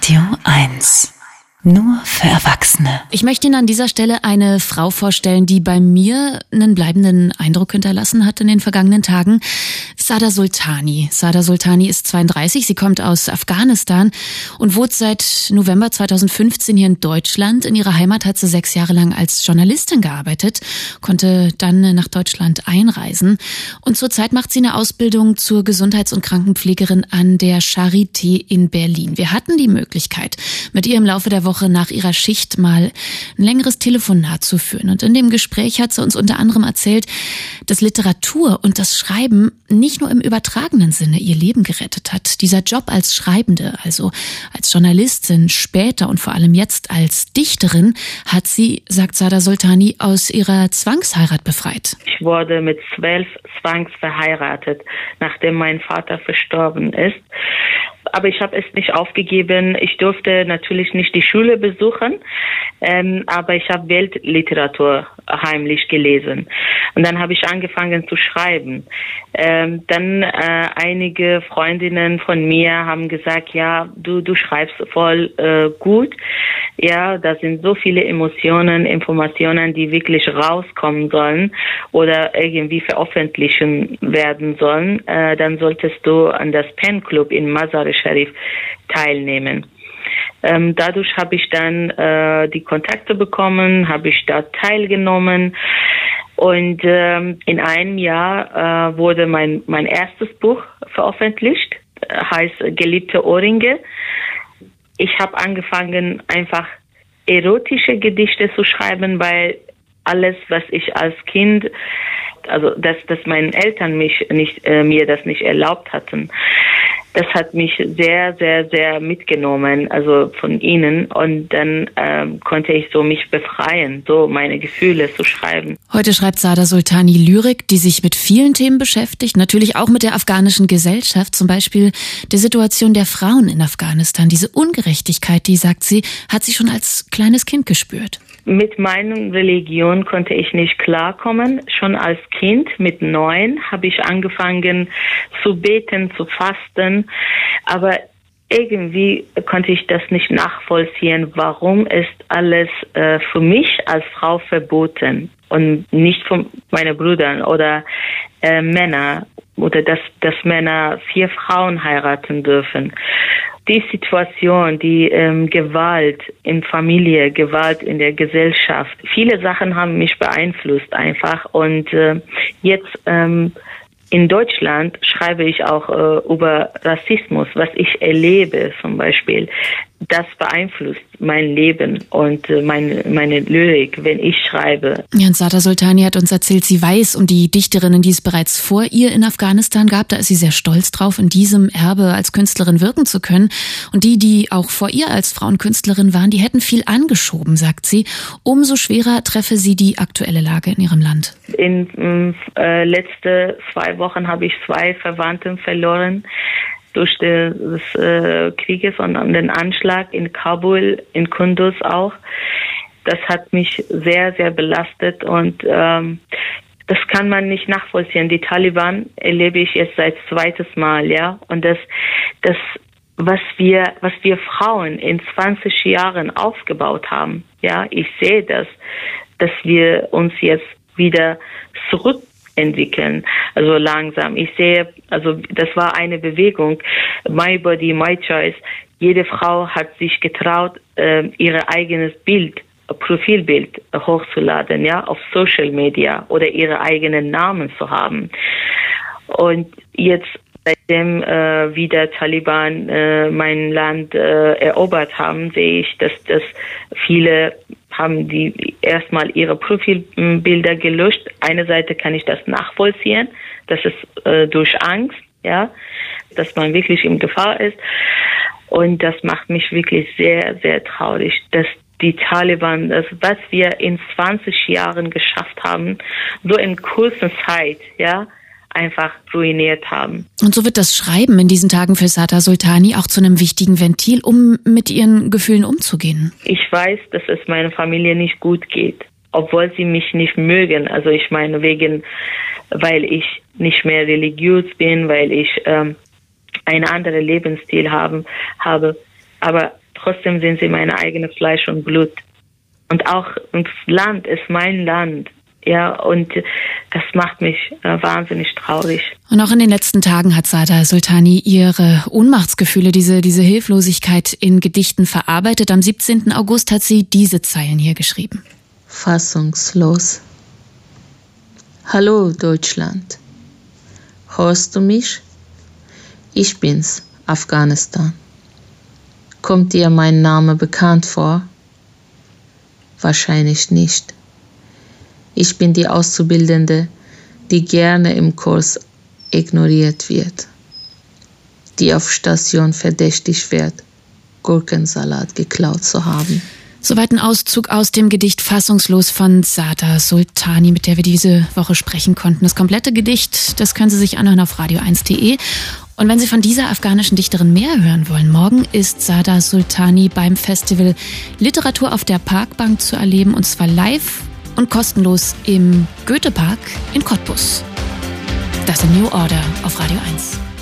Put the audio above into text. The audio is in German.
Radio 1. Nur für Erwachsene. Ich möchte Ihnen an dieser Stelle eine Frau vorstellen, die bei mir einen bleibenden Eindruck hinterlassen hat in den vergangenen Tagen. Saada Soltani. Saada Soltani ist 32, sie kommt aus Afghanistan und wohnt seit November 2015 hier in Deutschland. In ihrer Heimat hat sie 6 Jahre lang als Journalistin gearbeitet, konnte dann nach Deutschland einreisen. Und zurzeit macht sie eine Ausbildung zur Gesundheits- und Krankenpflegerin an der Charité in Berlin. Wir hatten die Möglichkeit, mit ihr im Laufe der Woche nach ihrer Schicht mal ein längeres Telefonat zu führen. Und in dem Gespräch hat sie uns unter anderem erzählt, dass Literatur und das Schreiben nicht nur im übertragenen Sinne ihr Leben gerettet hat. Dieser Job als Schreibende, also als Journalistin, später und vor allem jetzt als Dichterin, hat sie, sagt Saada Soltani, aus ihrer Zwangsheirat befreit. Ich wurde mit 12 zwangsverheiratet, nachdem mein Vater verstorben ist. Aber ich habe es nicht aufgegeben. Ich durfte natürlich nicht die Schule besuchen, aber ich habe Weltliteratur heimlich gelesen. Und dann habe ich angefangen zu schreiben. Dann einige Freundinnen von mir haben gesagt, ja, du schreibst voll gut. Ja, da sind so viele Emotionen, Informationen, die wirklich rauskommen sollen oder irgendwie veröffentlichen werden sollen. Dann solltest du an das Pen Club in Mazar-e-Sharif teilnehmen. Dadurch habe ich dann die Kontakte bekommen, habe ich da teilgenommen und in einem Jahr wurde mein erstes Buch veröffentlicht, heißt Geliebte Ohrringe. Ich habe angefangen, einfach erotische Gedichte zu schreiben, weil alles, was ich als Kind, also dass meine Eltern mir das nicht erlaubt hatten, das hat mich sehr, sehr, sehr mitgenommen, also von ihnen. Und dann konnte ich so mich befreien, so meine Gefühle zu schreiben. Heute schreibt Saada Soltani Lyrik, die sich mit vielen Themen beschäftigt, natürlich auch mit der afghanischen Gesellschaft, zum Beispiel der Situation der Frauen in Afghanistan. Diese Ungerechtigkeit, die, sagt sie, hat sie schon als kleines Kind gespürt. Mit meiner Religion konnte ich nicht klarkommen. Schon als Kind mit 9 habe ich angefangen zu beten, zu fasten. Aber irgendwie konnte ich das nicht nachvollziehen. Warum ist alles für mich als Frau verboten und nicht von meinen Brüdern oder Männer oder dass Männer 4 Frauen heiraten dürfen? Die Situation, die Gewalt in Familie, Gewalt in der Gesellschaft, viele Sachen haben mich beeinflusst einfach. Und jetzt in Deutschland schreibe ich auch über Rassismus, was ich erlebe zum Beispiel. Das beeinflusst mein Leben und meine Lyrik, wenn ich schreibe. Ja, und Saada Soltani hat uns erzählt, sie weiß um die Dichterinnen, die es bereits vor ihr in Afghanistan gab. Da ist sie sehr stolz drauf, in diesem Erbe als Künstlerin wirken zu können. Und die auch vor ihr als Frauenkünstlerin waren, die hätten viel angeschoben, sagt sie. Umso schwerer treffe sie die aktuelle Lage in ihrem Land. In letzten 2 Wochen habe ich 2 Verwandten verloren durch des Krieges und den Anschlag in Kabul, in Kunduz auch. Das hat mich sehr, sehr belastet und das kann man nicht nachvollziehen. Die Taliban erlebe ich jetzt seit 2. Mal, ja. Und das was wir Frauen in 20 Jahren aufgebaut haben, ja, ich sehe dass wir uns jetzt wieder zurückentwickeln, also langsam. Ich sehe, also das war eine Bewegung, My Body, My Choice. Jede Frau hat sich getraut, ihr eigenes Profilbild hochzuladen, ja, auf Social Media oder ihre eigenen Namen zu haben. Und jetzt, seitdem wieder Taliban mein Land erobert haben, sehe ich, dass viele haben die erstmal ihre Profilbilder gelöscht. Eine Seite kann ich das nachvollziehen, das ist durch Angst, ja, dass man wirklich in Gefahr ist. Und das macht mich wirklich sehr, sehr traurig, dass die Taliban, das, was wir in 20 Jahren geschafft haben, so in kurzer Zeit, ja, einfach ruiniert haben. Und so wird das Schreiben in diesen Tagen für Saada Soltani auch zu einem wichtigen Ventil, um mit ihren Gefühlen umzugehen. Ich weiß, dass es meiner Familie nicht gut geht, obwohl sie mich nicht mögen. Also ich meine, weil ich nicht mehr religiös bin, weil ich einen anderen Lebensstil habe. Aber trotzdem sind sie meine eigene Fleisch und Blut. Und auch das Land ist mein Land. Ja, und das macht mich wahnsinnig traurig. Und auch in den letzten Tagen hat Saada Soltani ihre Ohnmachtsgefühle, diese Hilflosigkeit in Gedichten verarbeitet. Am 17. August hat sie diese Zeilen hier geschrieben. Fassungslos. Hallo Deutschland. Hörst du mich? Ich bin's, Afghanistan. Kommt dir mein Name bekannt vor? Wahrscheinlich nicht. Ich bin die Auszubildende, die gerne im Kurs ignoriert wird, die auf Station verdächtig wird, Gurkensalat geklaut zu haben. Soweit ein Auszug aus dem Gedicht Fassungslos von Saada Soltani, mit der wir diese Woche sprechen konnten. Das komplette Gedicht, das können Sie sich anhören auf radio1.de. Und wenn Sie von dieser afghanischen Dichterin mehr hören wollen, morgen ist Saada Soltani beim Festival Literatur auf der Parkbank zu erleben, und zwar live und kostenlos im Goethe-Park in Cottbus. Das ist New Order auf Radio 1.